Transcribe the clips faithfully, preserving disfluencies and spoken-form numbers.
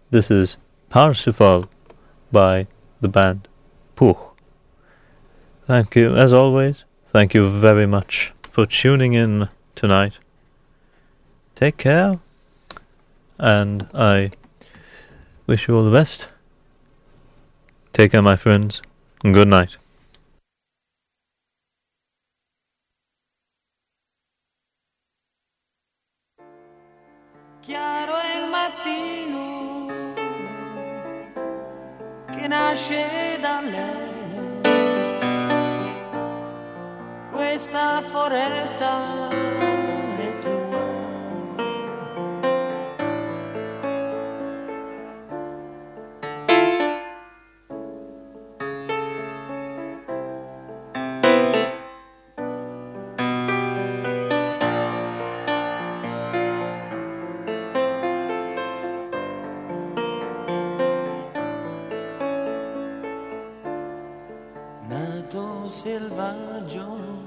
This is Parsifal by the band Puch. Thank you, as always, thank you very much for tuning in tonight. Take care, and I wish you all the best. Take care, my friends, and good night. Chiaro è il mattino che nasce dall'est, questa foresta è tua. Selvaggio,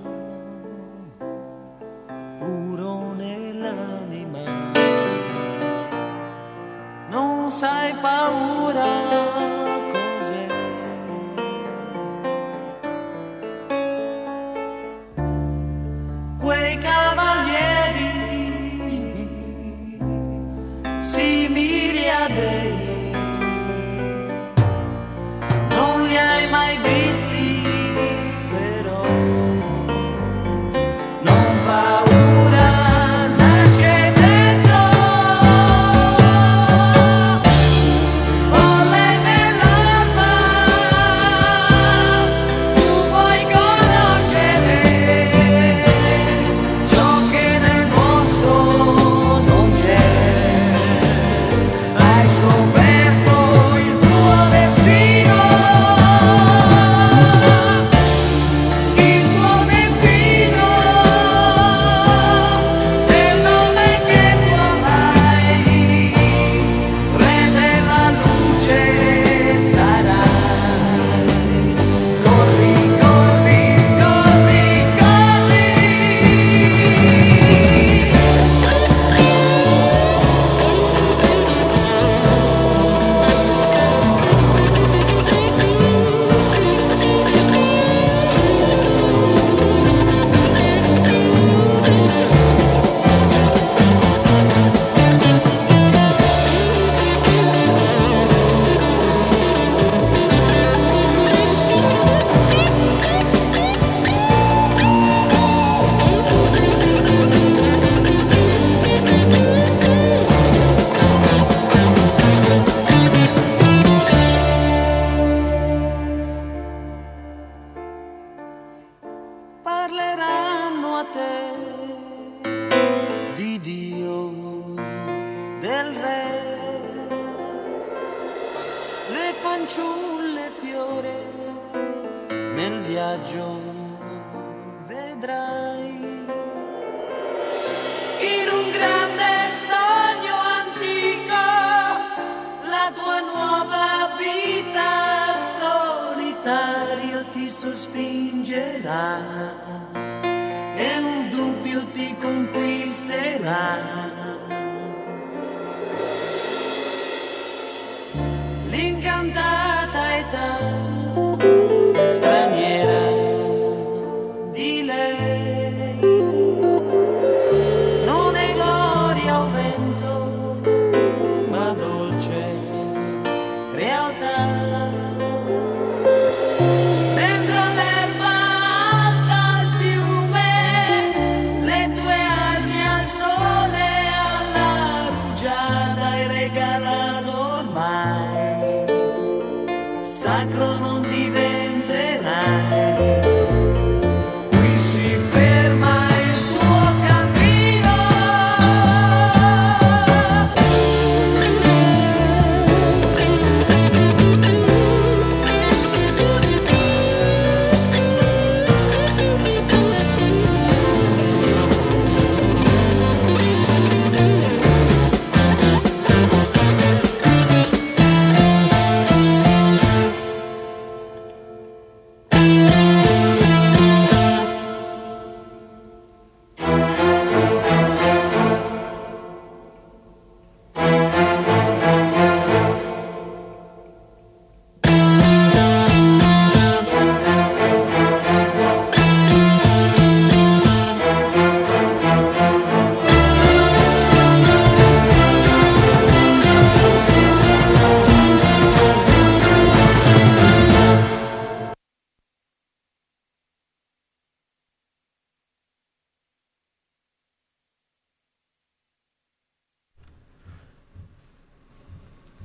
puro nell'anima, non sai paura cos'è. Quei cavalieri simili a dei, non li hai mai visti.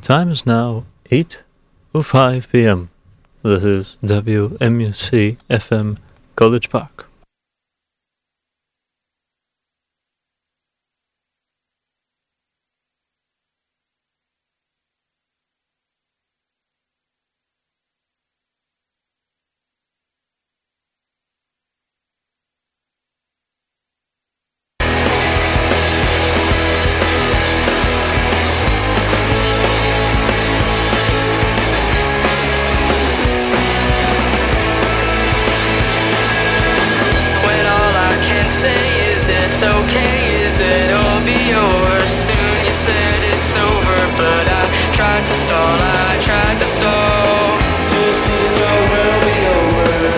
time is now eight oh five p.m. This is W M U C F M College Park. It's okay, is it all be over soon? You said it's over, but I tried to stall, I tried to stall. Just need to know we'll be over.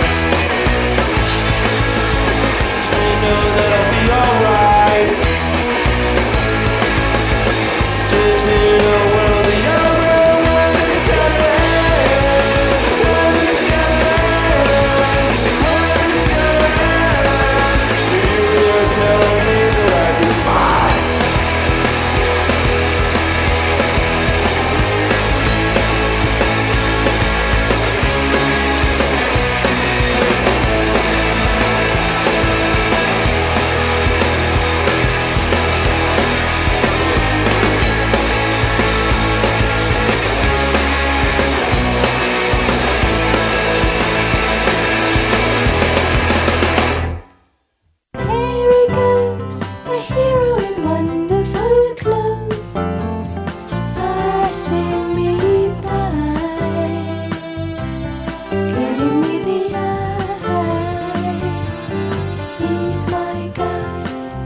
Just need to know that I'll be alright. Just need to know we'll be over. When it's gonna end, when it's gonna end, when it's gonna end. You're telling me that I'd be fine. Here he goes, a hero in wonderful clothes, passing me by, giving me the eye. He's my guy,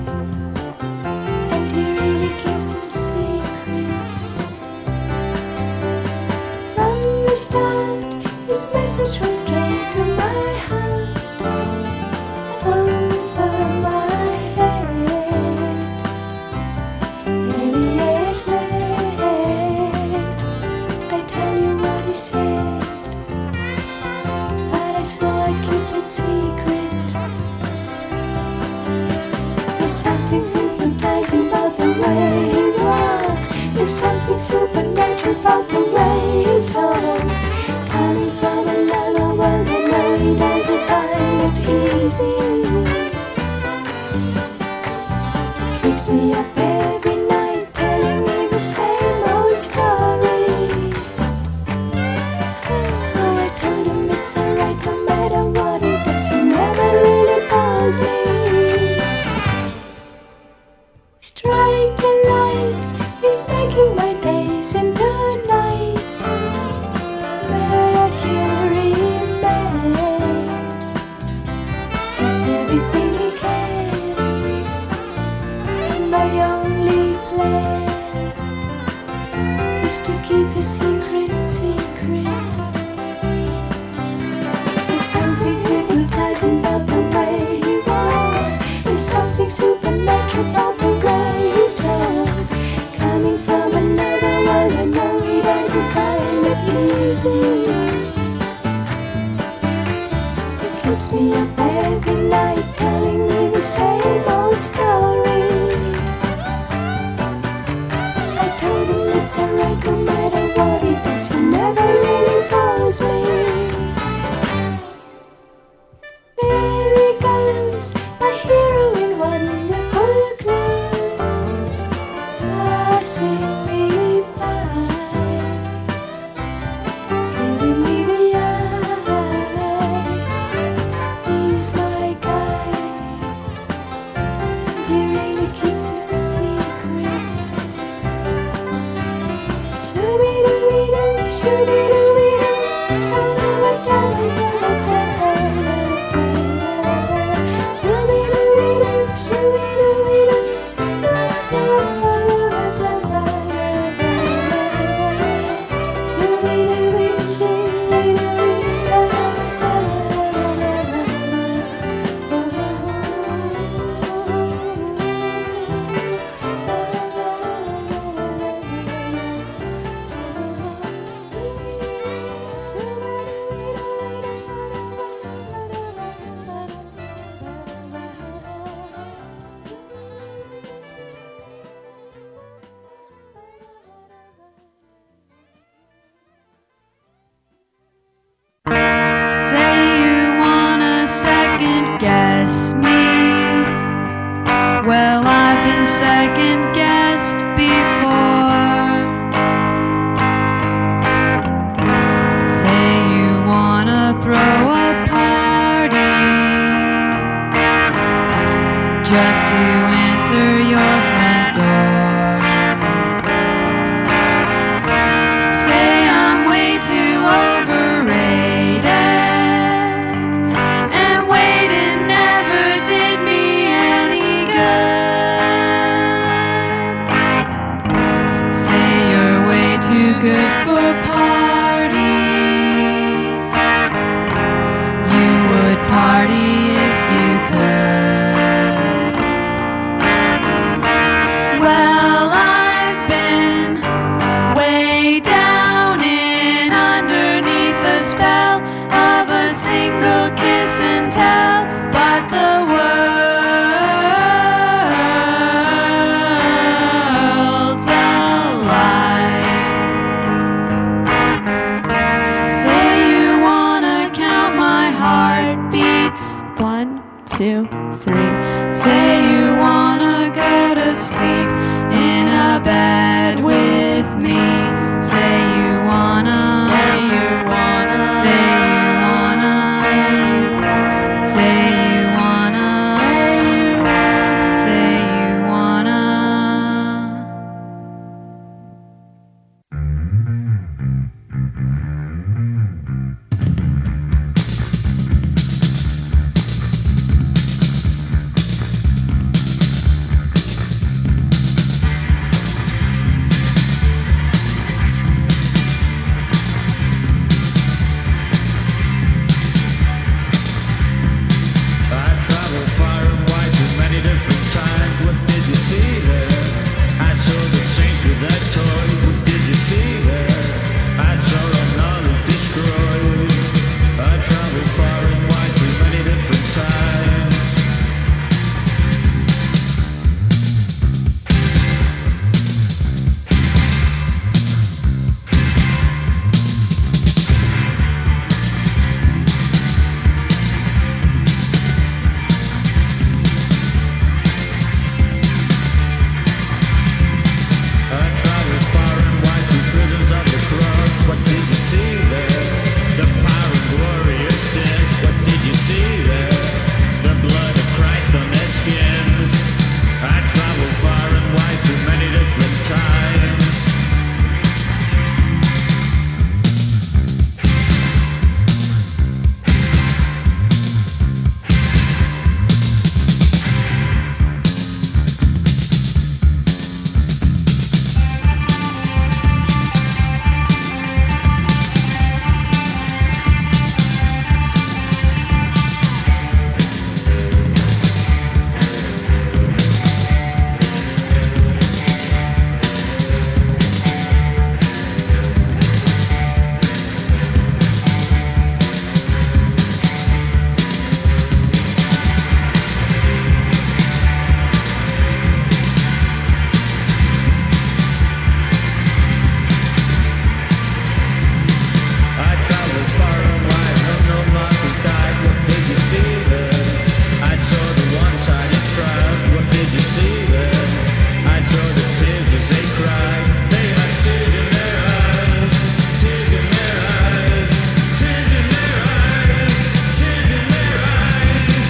and he really keeps a secret. From the start, his message went straight to my heart. Over my head, many years late, I tell you what he said, but I swore I'd keep it secret. There's something hypnotizing about the way he walks. There's something supernatural about the way he talks. Coming from another world, I know he doesn't find it easy. Keeps me up every night, telling me the same old story. Oh, I told him it's alright no matter what he does, he never really bores me. Strike a light, he's making my days into night. Mercury man, does everything he can, and my only plan is to keep his secret secret. There's something hypnotizing about the way he walks. There's something supernatural about the way he talks. Coming from another world, I know he doesn't find it easy. He keeps me up every night, telling me the same old story. I told him it's alright no matter what he does, he never really bores me. There he goes, my hero in wonderful clothes, passing me by, giving me the eye. He's my guy, and he really keeps a secret. Shooby-dooby-doo, shooby-dooby. second guessed before. Say you wanna throw a party just to answer your front door. Say I'm way too overrated, and waiting never did me any good. Say you're way too good for parties. You would party if you could. Well, I've been way down in underneath the spell of a single kiss and tell, but the world's a lie. Say you wanna count my heartbeats, one, two, three. Say you wanna go to sleep in a bed with me. Say you wanna, say you wanna, say you wanna, say you wanna, say you wanna, say you wanna. I traveled far and wide through many different times. What did you see there? I saw the saints with their toys. What did you see there? I saw our knowledge destroyed. I traveled far and wide through many different times. I traveled far and wide through prisons of the cross. What did you see there? The power and glory of sin. What did you see there? The blood of Christ on their skins. I traveled far and wide through many different times. I traveled far and wide, no, no martyrs died. What did you see there? I saw the one-sided trials. What did you see there? I saw the tears as they cried. They had tears in their eyes, tears in their eyes, tears in their eyes, tears in their eyes.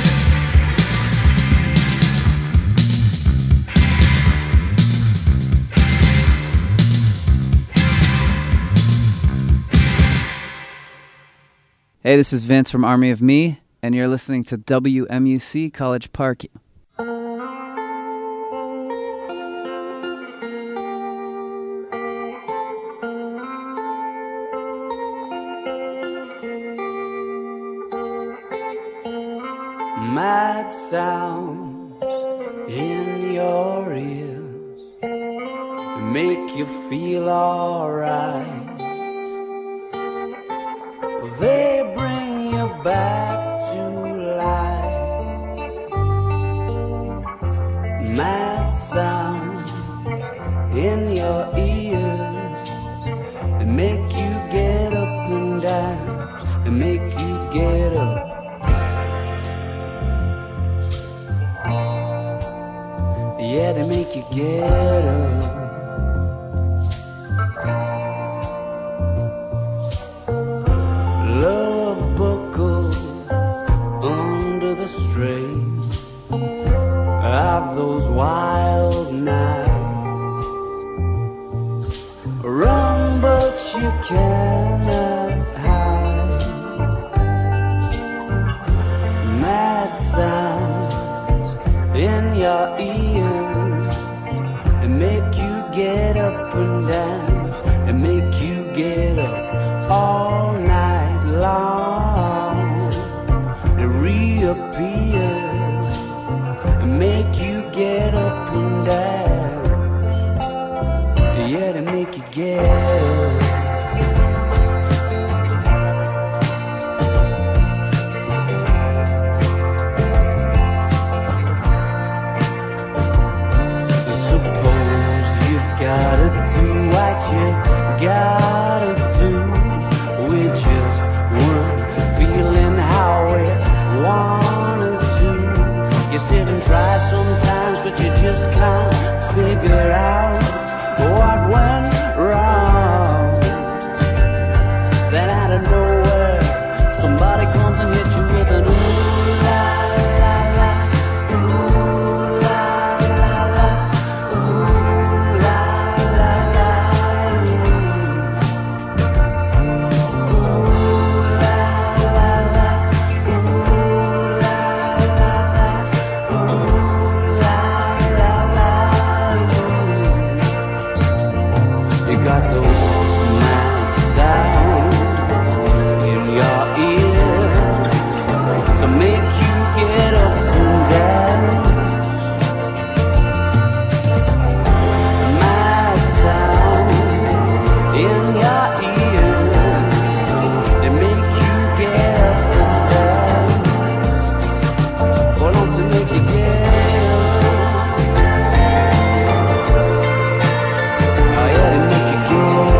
Hey, this is Vince from Army of Me, and you're listening to W M U C College Park. Mad sounds in your ears make you feel alright. They bring you back to life. Mad sounds in your ears, they make you get up and dance, they make you get up. Yeah, they make you you cannot hide. Mad sounds in your ears, and make you get up and dance, and make you get up all night long. It reappears, and make you get up and dance, yeah, to make you get up. Suppose you've gotta do what you gotta do with just one feeling how we wanted to. You sit and try sometimes, but you just can't figure out what went wrong. Then out of nowhere, somebody comes and hits you with an ooh la la la, ooh la la la, ooh la la la, ooh la la la, ooh la la la, ooh la la la. You got those mad sounds in your ears to make you get up and dance. Mad sounds in your ears, they make you get up and dance. Hold on to make you get up. Oh yeah, they make you get up.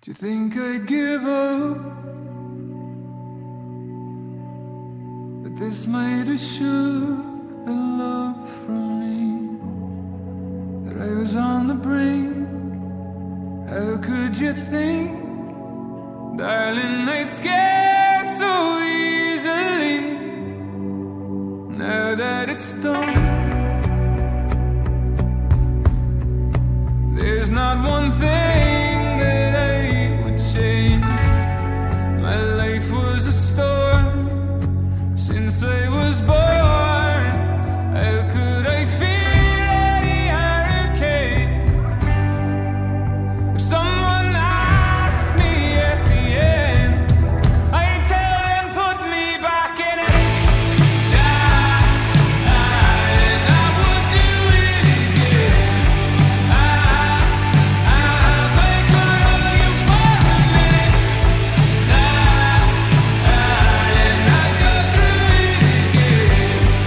Do you think I'd give up? But this might have shook the love from me. That I was on the brink. How could you think, darling, I'd scare so easily? Now that it's done, there's not one thing that I would change. My life was a storm since I was born. How could I feel any hurricane? If someone asked me at the end, I'd tell them put me back in it. And I would do it again. If I could hold you for a minute, and I'd go through it again.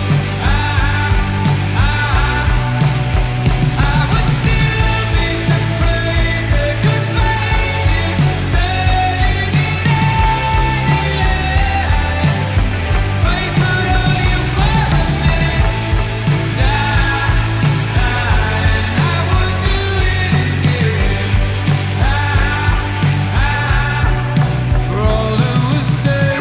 I would still be surprised I could find you turning in any light. If I could hold you for a minute, and I would do it again. For all that was said,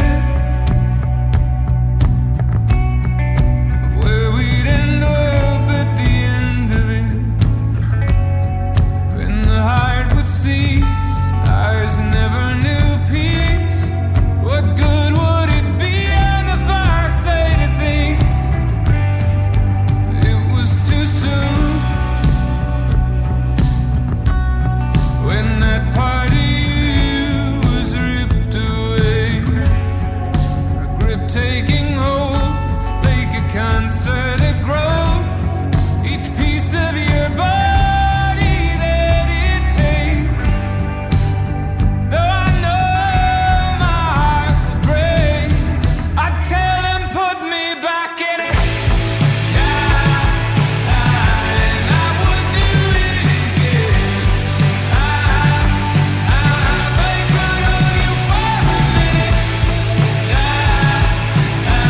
of where we'd end up at the end of it, when the heart would cease, ours never knew peace. What good would it be on the far side of things? It was too soon. When that part of you was ripped away, a grip taking hold like a cancer that grows. Each piece of your body that it takes. Though I know my heart will break, I'd tell them put me back in it. And I would do it again. If I could hold you for a minute, and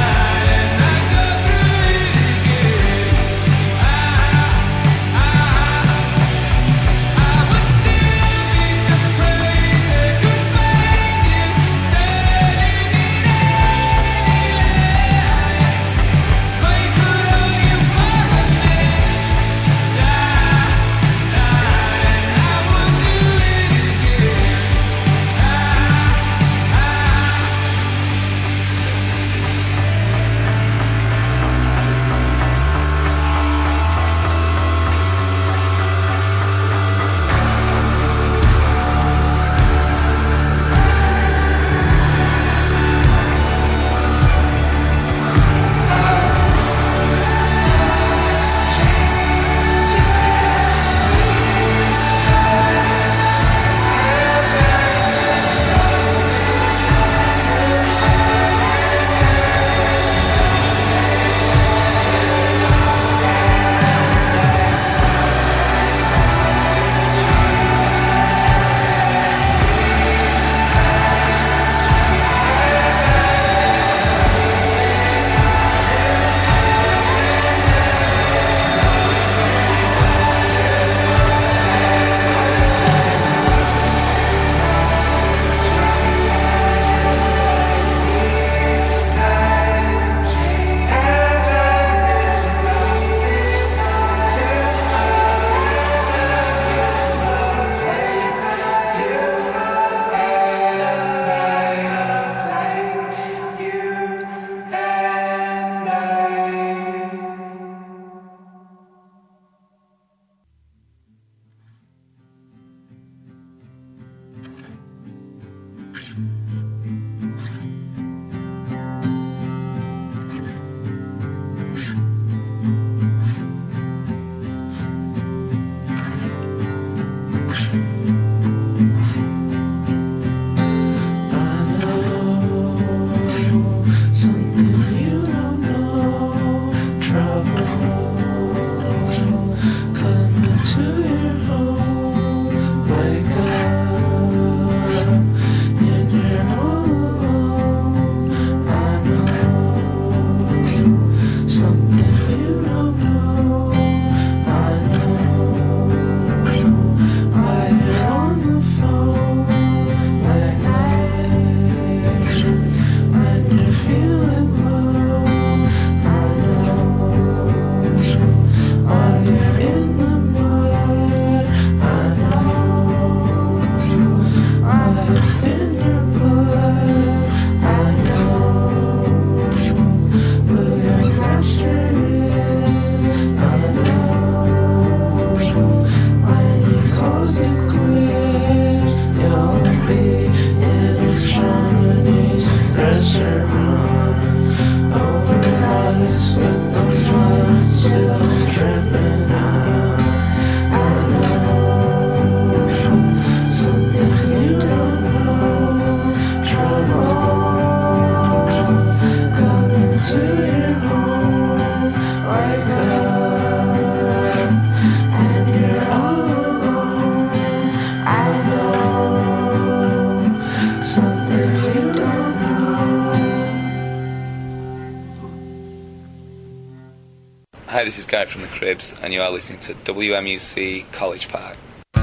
Hi, this is Guy from the Cribs, and you are listening to W M U C College Park.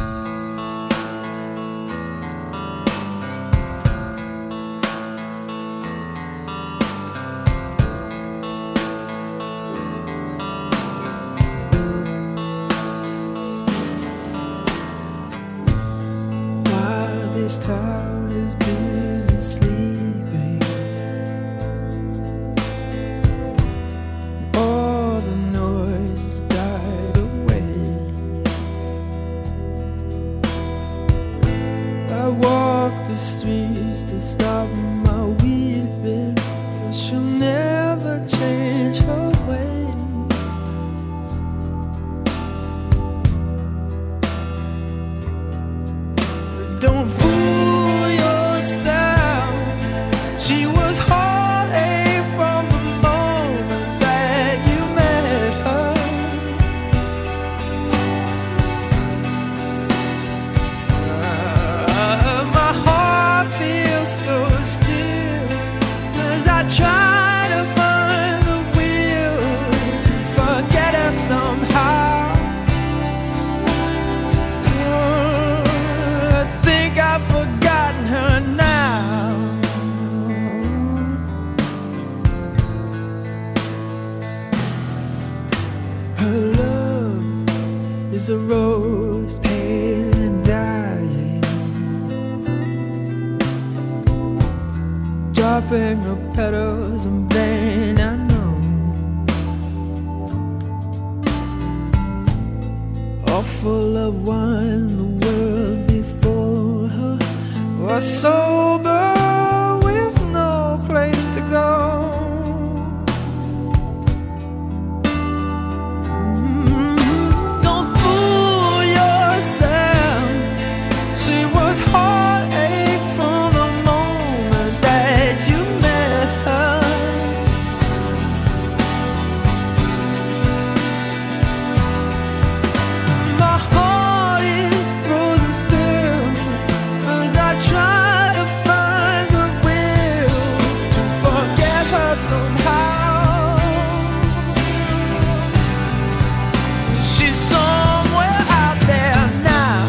While this town is busy sleeping, all the noise has died away. I walk the streets to stop my weeping, 'cause she'll never change her ways. But don't fool yourself, she was heartache from the moment that you met her. Uh, my heart feels so still as I try to find the will to forget her somehow. Uh, I think I've forgotten her now. Her love is a rose pale and dying, dropping her petals in vain, I know. All full of wine, the world before her was sober with no place to go. Don't fool yourself, she was heartache from the moment that you met her. My heart is frozen still as I try to find the will to forget her somehow. She's somewhere out there now.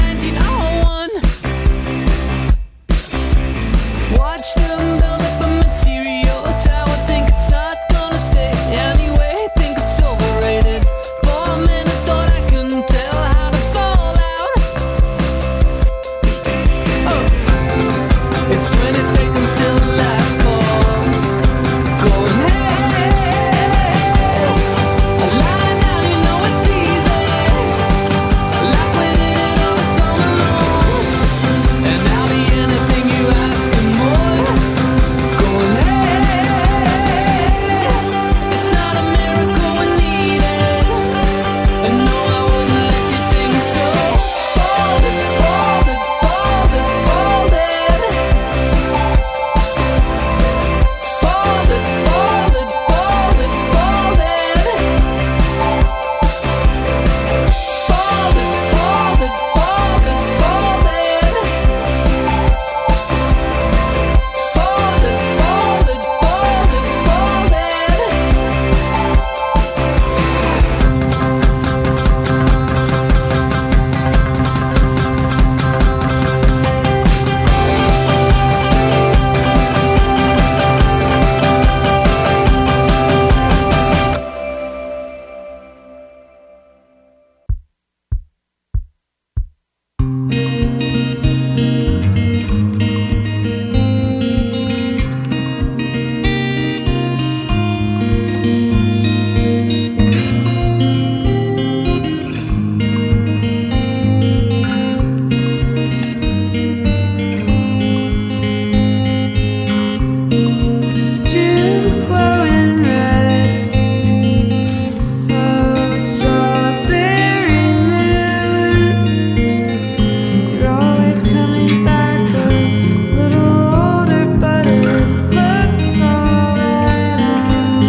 nineteen oh one. Watch them build up a material tower. Think it's not gonna stay anyway. Think it's overrated. For a minute thought I couldn't tell how to fall out. Oh. It's twenty seconds till the last call. Going hey, a lie now, you know it's easy. Like we did it all summer long. And I'll be anything you ask and more. Going hey, it's not a miracle we need it. And no, I wouldn't let you think so. Fold it, fold it, fold it, fold it. Fold it, fold it, fold it, fold it. Fold it, fold it, fold it, fold it. Fold it, fold it, fold it, fold it. June's glowing red, a strawberry moon. You're always coming back a little older, but it looks alright on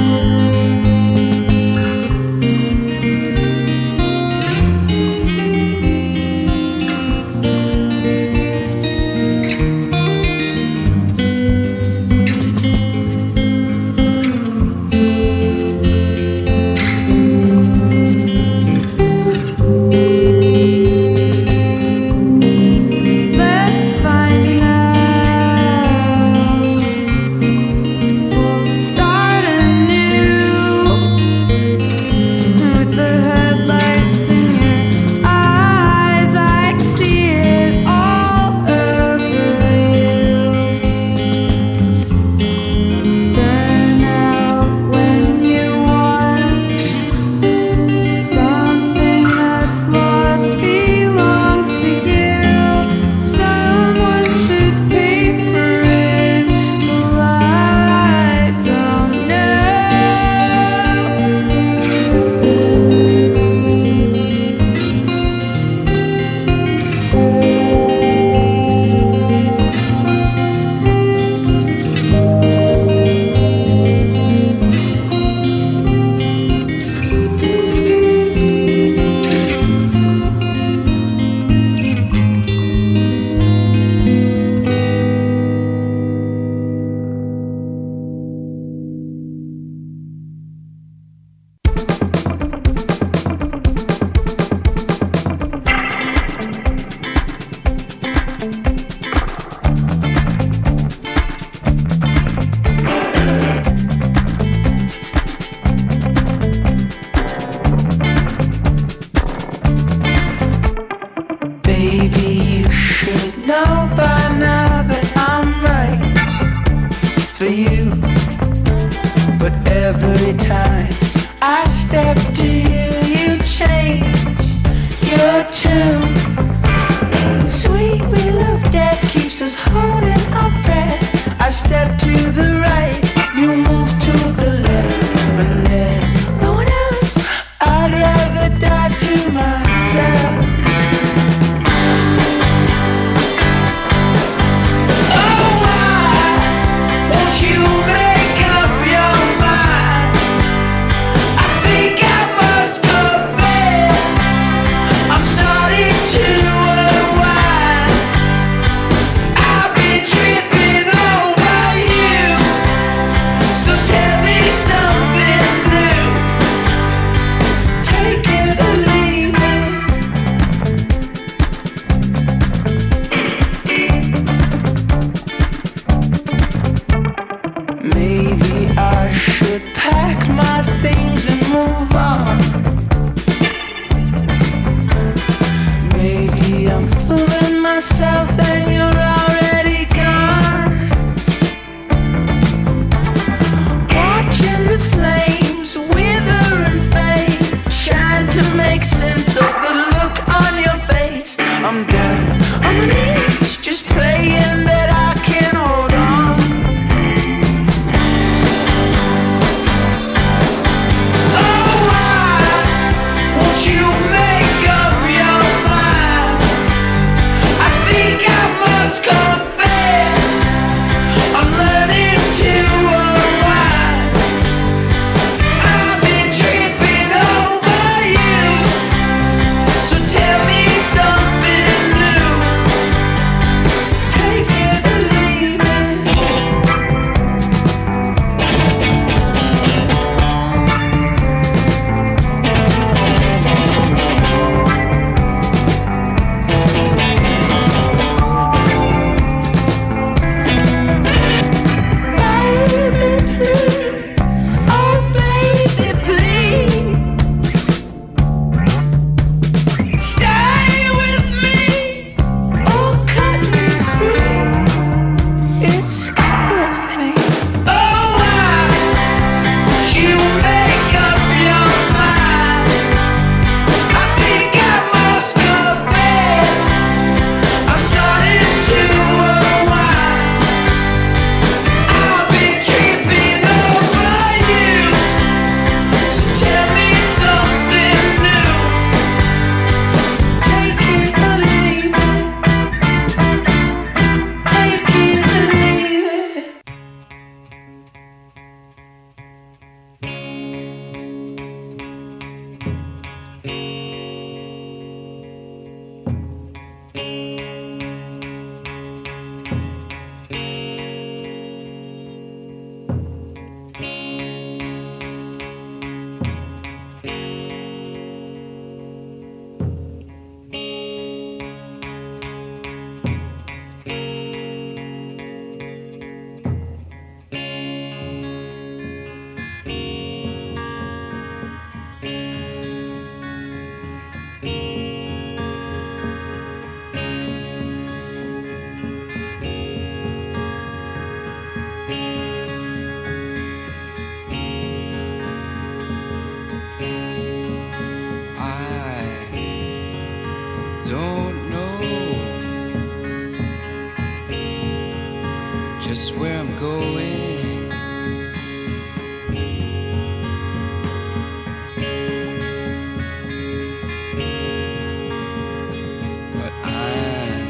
Let's find it out. We'll start anew with the headlights in your eyes. I see it all over you. Burn out when you want something that's lost belongs to you. Someone should pay for it. Well, I don't Baby, you should know by now that I'm right for you. But every time I step to you, you change your tune. Sweet real of death keeps us holding our breath. I step to the right, you move to the left. When there's no one else, I'd rather die to myself. To unwind, I've been I'm down on my knees, just praying that I can hold on. Oh, why won't you make up your mind? I think I must confess, I'm learning to unwind. I've been tripping over you, so tell me something new. Take it or leave it. Baby, please, oh baby, please, stay with me or cut me free. It's killing me. Oh, why don't you make up your mind? I think I must confess, I'm starting to unwind. I've been tripping over you, so tell me something new. Take it or leave it. Take it or leave it. I don't know just where I'm going. But I'm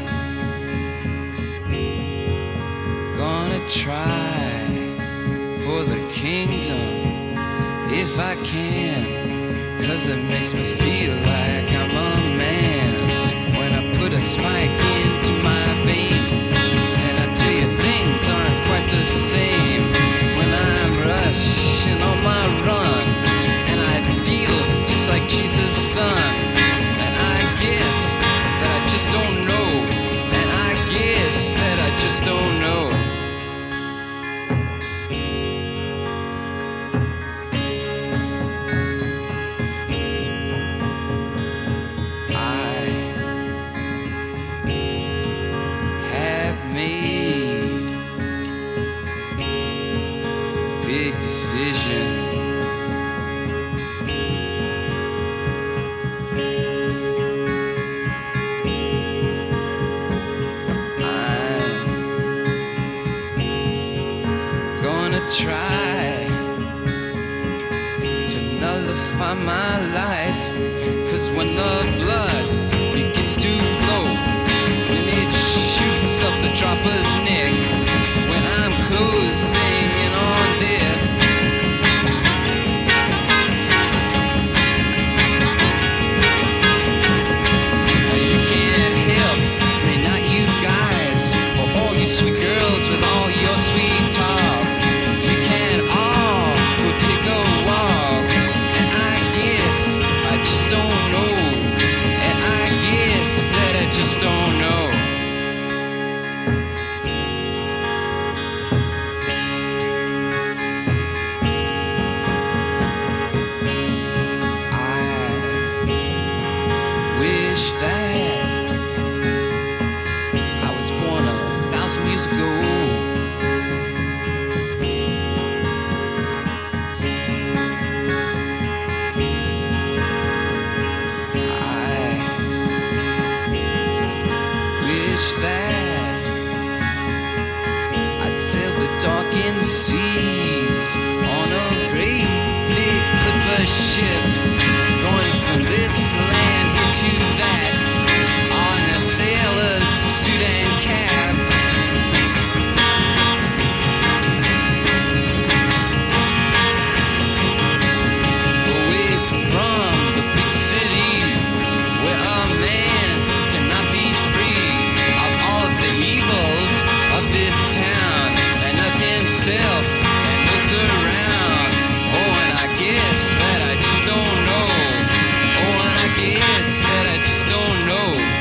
gonna try for the kingdom if I can. 'Cause it makes me feel like I'm a man when I put a spike into my vein. And I tell you, things aren't quite the same when I'm rushing on my run. And I feel just like Jesus' son. And I guess that I just don't know. And I guess that I just don't know. I have made big decision. I'm gonna try to nullify my life. 'Cause when the blood begins to flow, when it shoots up the dropper's neck, when I'm closing in on death, you can't help me, not you guys, or all you sweet girls with all your sweet talk. You can't all go take a walk. And I guess I just don't know. And I guess that I just don't know. I wish that I was born a thousand years ago. I wish that I'd sail the darkened seas on a great big clipper ship, going from this land here to that, on a sailor's suit and cap. Away from the big city, where a man cannot be free of all of the evils of this town and of himself and those around. Oh, and I guess that I just don't know. Oh, and I guess that I just don't know.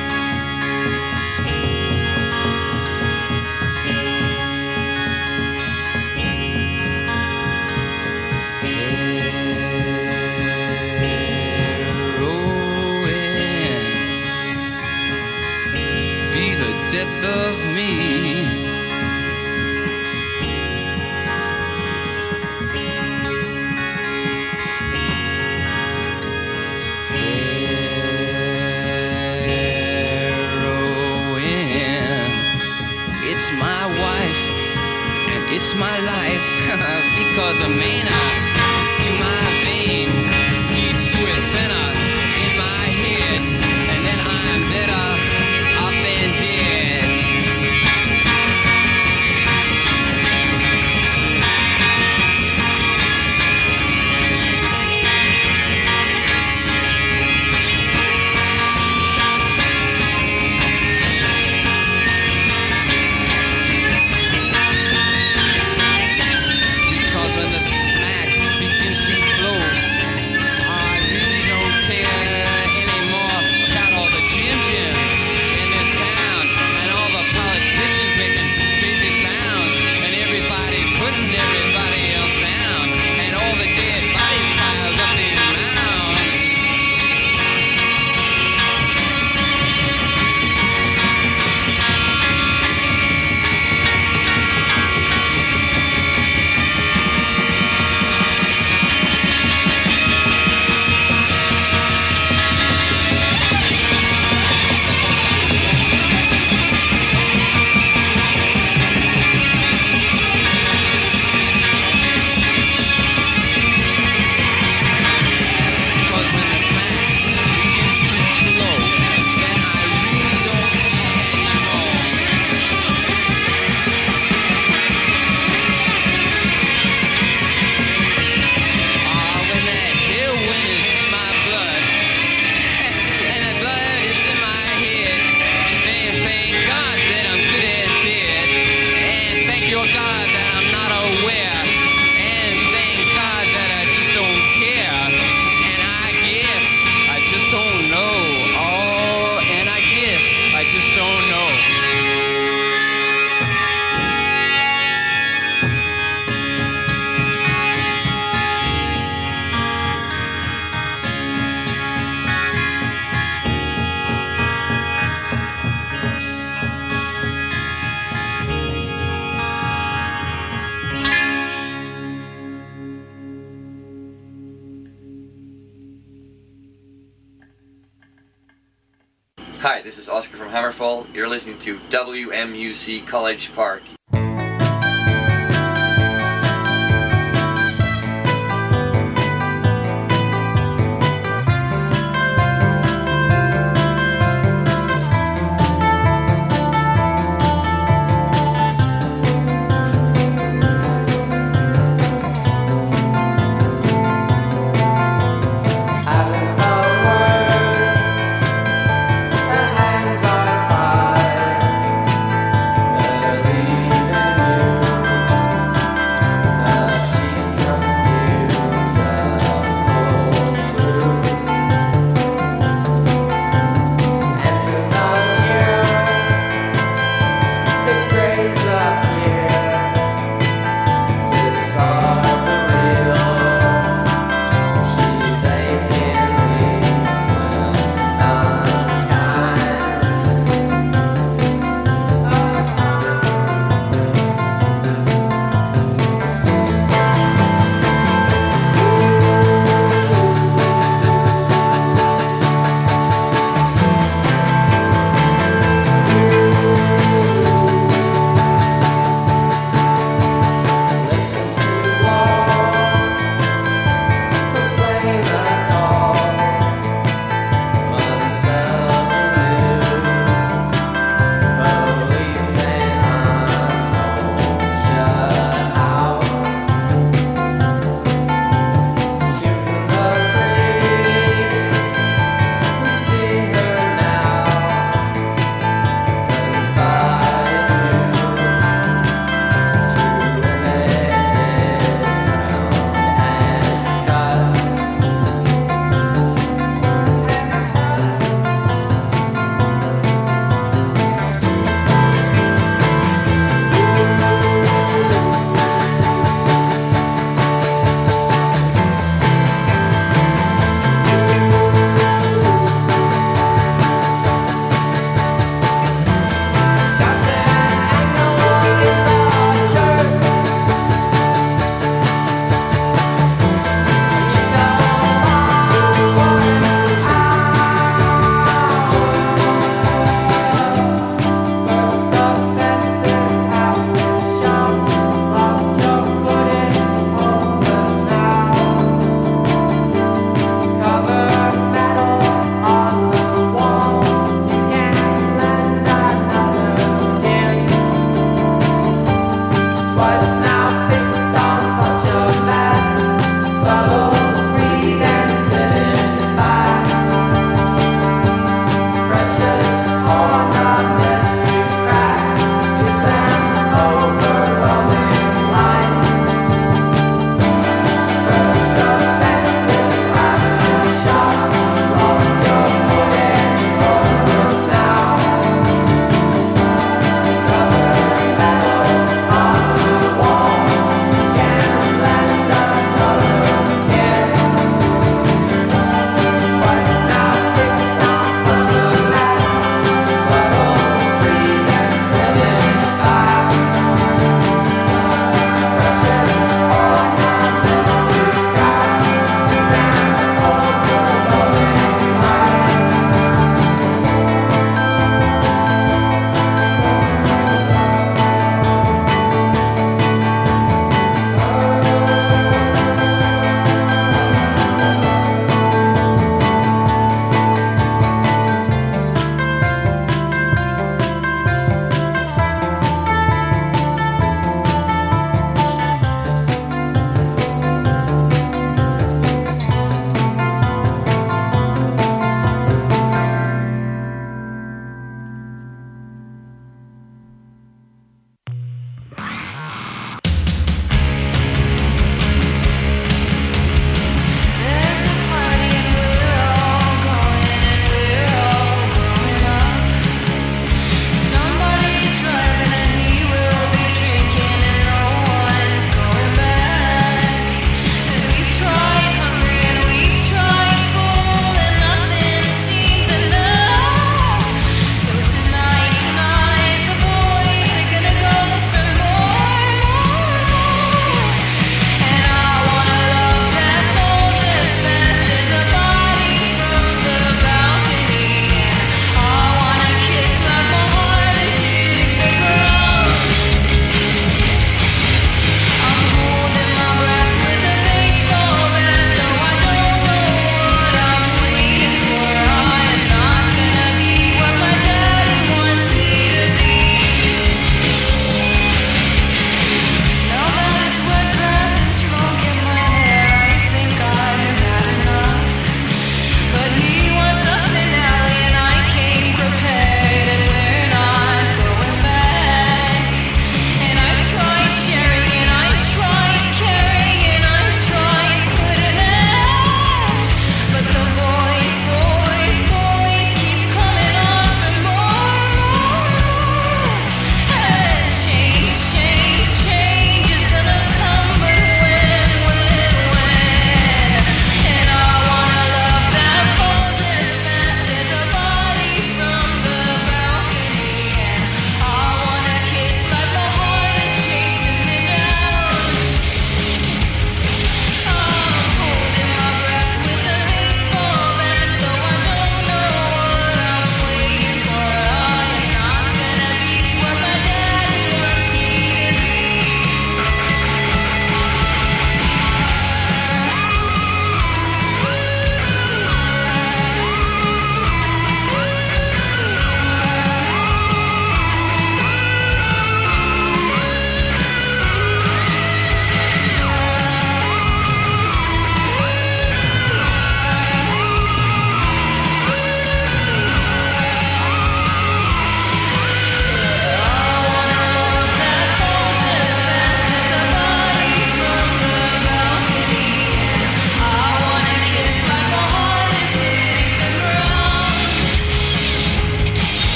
Heroin, be the death of me. Heroin, it's my wife and it's my life, because a mana to my vein leads to a center in my head, and then I'm better off than dead. Because when the smack begins to flow, I really don't care anymore about all the Jim Jims in this town, and all the politicians making crazy sounds, and everybody putting everybody else down, and all the dead bodies piled up in mounds. Because when the smack begins to flow, then I really don't care anymore. Ah, when that heroin is in my blood, and that blood is in my head, man, thank God that I'm good as dead, and thank your God that I'm not aware, and thank God that I just don't care, and I guess I just don't know. Oh, and I guess I just don't know. Hi, this is Oscar from Hammerfall. You're listening to W M U C College Park. Having a word, the hands are tied. Early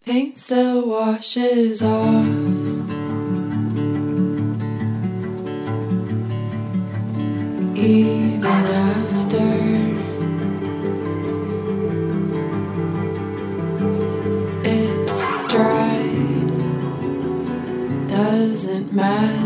paint still washes off. Even after it's dried, doesn't matter.